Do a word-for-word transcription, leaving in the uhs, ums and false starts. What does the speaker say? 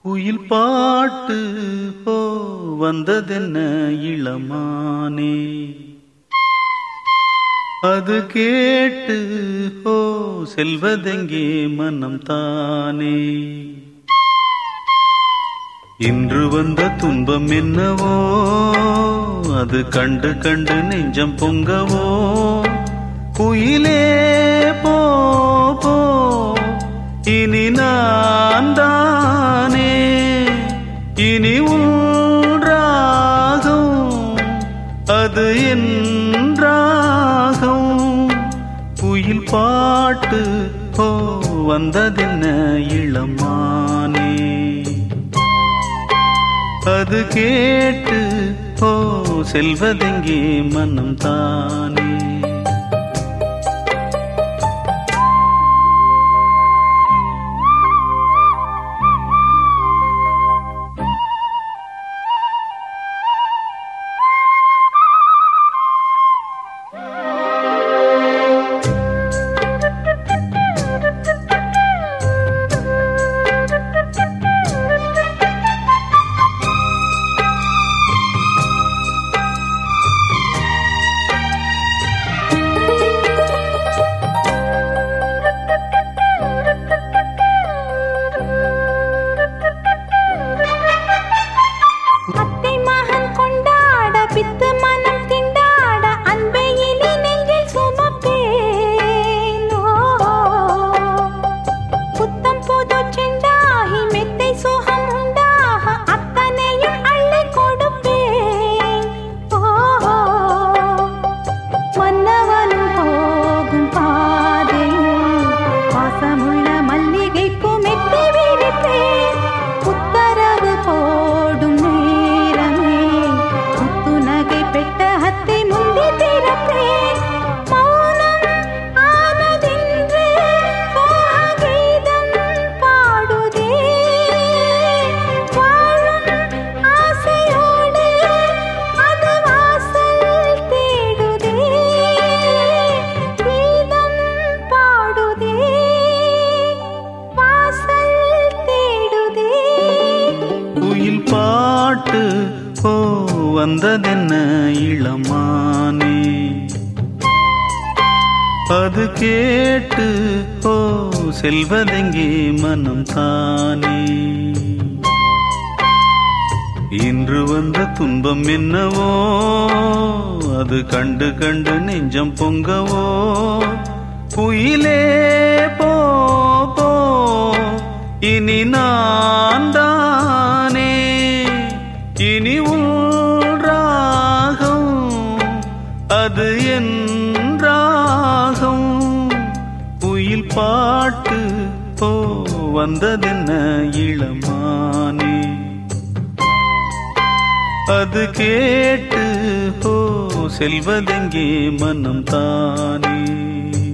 குயில் பாட்டு ஓ வந்ததென்ன இளமானே, அது கேட்டு ஓ செல்வதெங்கே மனம் தானே. இன்று வந்த துன்பம் என்னவோ, அது கண்டு கண்டு நெஞ்சம் பொங்கவோ. குயிலே போ போ இனி நான் தானே, இனி உன்றாகும் அது என்றாகும். குயில் பாட்டு ஓ வந்ததென்ன இளமானே, அது கேட்டு ஓ செல்வதெங்கே மனம் தானே. பாட்டு ஓ வந்ததென்ன இளமானே, அது கேட்டு ஓ செல்வதெங்கே மனம் தானே. இன்று வந்த துன்பம் என்னவோ, அது கண்டு கண்டு நெஞ்சம் பொங்கவோ. குயிலே போ போ இனி நான் தானே, இனி உன்றாகும் அது என்றாகும். குயில் பாட்டு ஓ வந்ததென்ன இளமானே, அது கேட்டு ஓ செல்வதெங்கே மனம் தானே.